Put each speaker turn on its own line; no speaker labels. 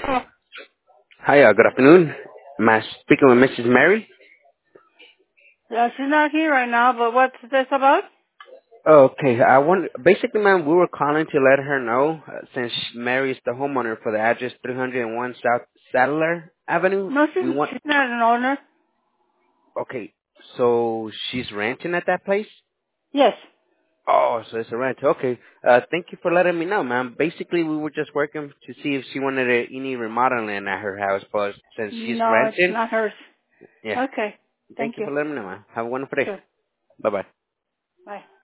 Oh,
Hi, good afternoon. Am I speaking with Mrs. Mary?
yeah, she's not here right now, but what's this about?
Okay, basically, ma'am, we were calling to let her know, since Mary is the homeowner for the address 301 South Sadler Avenue,
No,
we want,
she's not an owner.
okay, so she's renting at that place?
Yes.
Oh, so it's a rent. Okay, thank you for letting me know, ma'am. Basically, we were just working to see if she wanted any remodeling at her house, but since she's
No, it's
renting,
not hers.
yeah.
Okay.
Thank
Thank
you
you.
for letting me know, ma'am. Have a wonderful day.
Sure.
Bye-bye.
Bye.